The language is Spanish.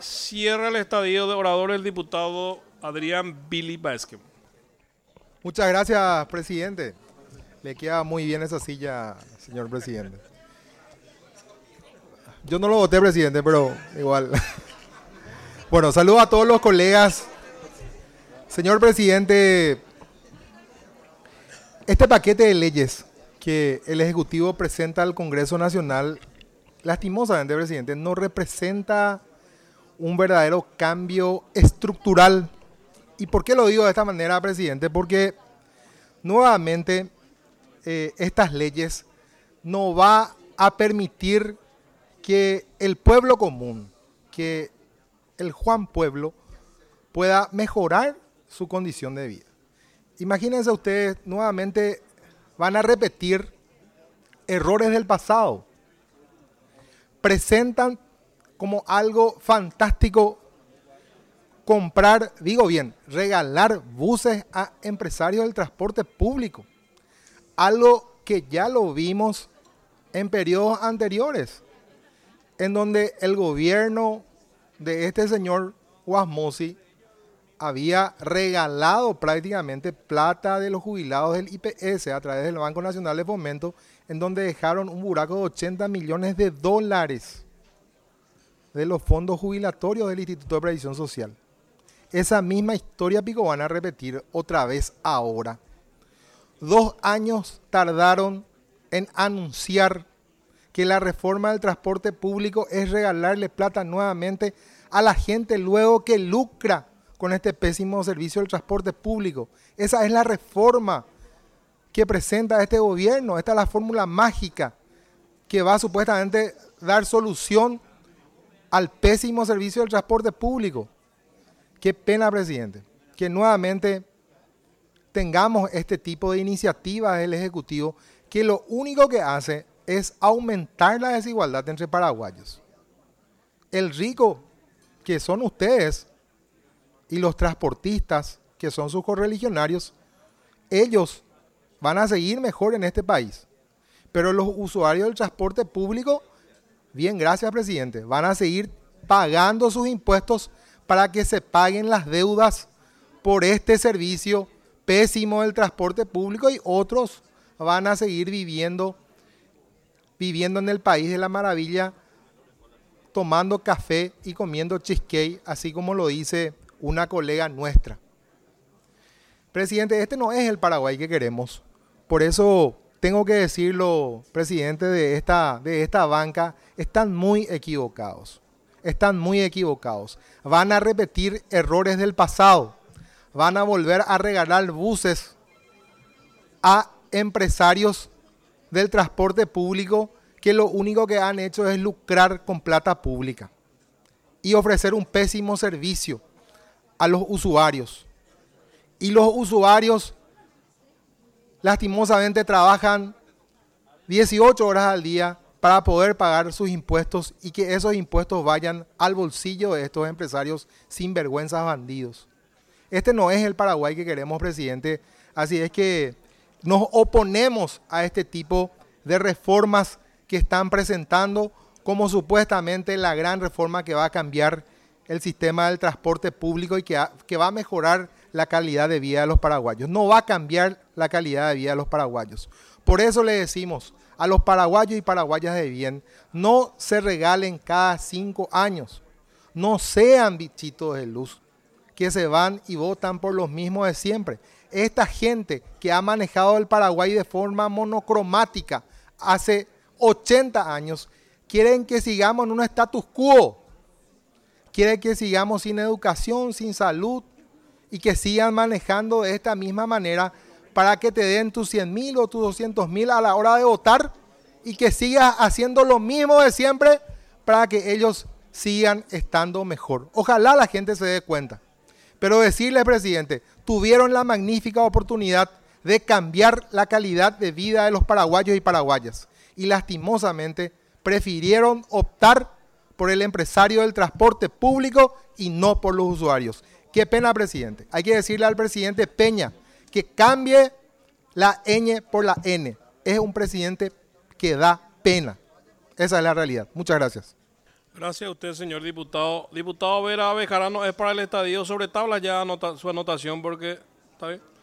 Cierra el estadio de orador el diputado Adrián Billy Vázquez. Muchas gracias, presidente. Le queda muy bien esa silla, señor presidente. Yo no lo voté, presidente, pero igual. Bueno, saludo a todos los colegas. Señor presidente, este paquete de leyes que el Ejecutivo presenta al Congreso Nacional, lastimosamente, presidente, no representa un verdadero cambio estructural. ¿Y por qué lo digo de esta manera, presidente? Porque nuevamente estas leyes no va a permitir que el pueblo común, que el Juan Pueblo, pueda mejorar su condición de vida. Imagínense ustedes, nuevamente van a repetir errores del pasado. Presentan como algo fantástico comprar, digo bien, regalar buses a empresarios del transporte público. Algo que ya lo vimos en periodos anteriores, en donde el gobierno de este señor Guasmosi había regalado prácticamente plata de los jubilados del IPS a través del Banco Nacional de Fomento, en donde dejaron un buraco de 80 millones de dólares de los fondos jubilatorios del Instituto de Previsión Social. Esa misma historia pico van a repetir otra vez ahora. 2 años tardaron en anunciar que la reforma del transporte público es regalarle plata nuevamente a la gente luego que lucra con este pésimo servicio del transporte público. Esa es la reforma que presenta este gobierno. Esta es la fórmula mágica que va a supuestamente dar solución al pésimo servicio del transporte público. Qué pena, presidente, que nuevamente tengamos este tipo de iniciativas del Ejecutivo que lo único que hace es aumentar la desigualdad entre paraguayos. El rico, que son ustedes, y los transportistas, que son sus correligionarios, ellos van a seguir mejor en este país. Pero los usuarios del transporte público, bien, gracias, presidente, van a seguir pagando sus impuestos para que se paguen las deudas por este servicio pésimo del transporte público, y otros van a seguir viviendo en el país de la maravilla, tomando café y comiendo cheesecake, así como lo dice una colega nuestra. Presidente, este no es el Paraguay que queremos. Por eso tengo que decirlo, presidente, de esta banca, están muy equivocados. Están muy equivocados. Van a repetir errores del pasado. Van a volver a regalar buses a empresarios del transporte público que lo único que han hecho es lucrar con plata pública y ofrecer un pésimo servicio a los usuarios. Y los usuarios lastimosamente trabajan 18 horas al día para poder pagar sus impuestos y que esos impuestos vayan al bolsillo de estos empresarios sinvergüenzas bandidos. Este no es el Paraguay que queremos, presidente. Así es que nos oponemos a este tipo de reformas que están presentando como supuestamente la gran reforma que va a cambiar el sistema del transporte público y que va a mejorar la calidad de vida de los paraguayos. No va a cambiar la calidad de vida de los paraguayos. Por eso le decimos a los paraguayos y paraguayas de bien, no se regalen cada 5 años. No sean bichitos de luz que se van y votan por los mismos de siempre. Esta gente que ha manejado el Paraguay de forma monocromática hace 80 años, quieren que sigamos en un status quo. Quieren que sigamos sin educación, sin salud, y que sigan manejando de esta misma manera para que te den tus 100.000 o tus 200.000 a la hora de votar, y que sigas haciendo lo mismo de siempre para que ellos sigan estando mejor. Ojalá la gente se dé cuenta. Pero decirles, presidente, tuvieron la magnífica oportunidad de cambiar la calidad de vida de los paraguayos y paraguayas. Y lastimosamente prefirieron optar por el empresario del transporte público y no por los usuarios. Qué pena, presidente. Hay que decirle al presidente Peña que cambie la ñ por la n. Es un presidente que da pena. Esa es la realidad. Muchas gracias. Gracias a usted, señor diputado. Diputado Vera Bejarano, es para el estadio sobre tabla ya su anotación porque... ¿Está bien?